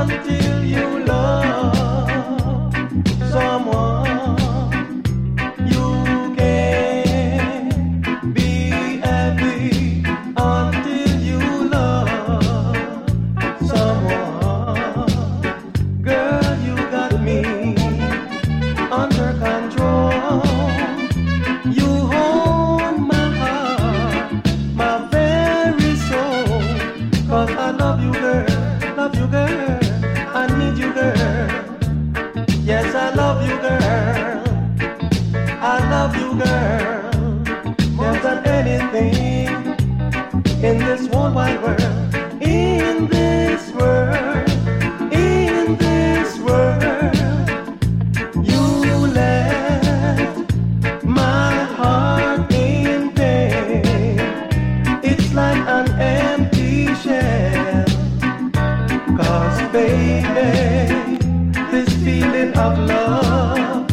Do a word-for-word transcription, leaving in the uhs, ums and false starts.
until you love someone. You can be happy until you love someone. Girl, you got me under control. You hold my heart, my very soul. 'Cause I love you, girl, love you, girl. I need you, girl. Yes, I love you, girl. I love you, girl, more than anything in this whole wide world. In this world, in this world, you left my heart in pain. It's like an empty shell. 'Cause baby, this feeling of love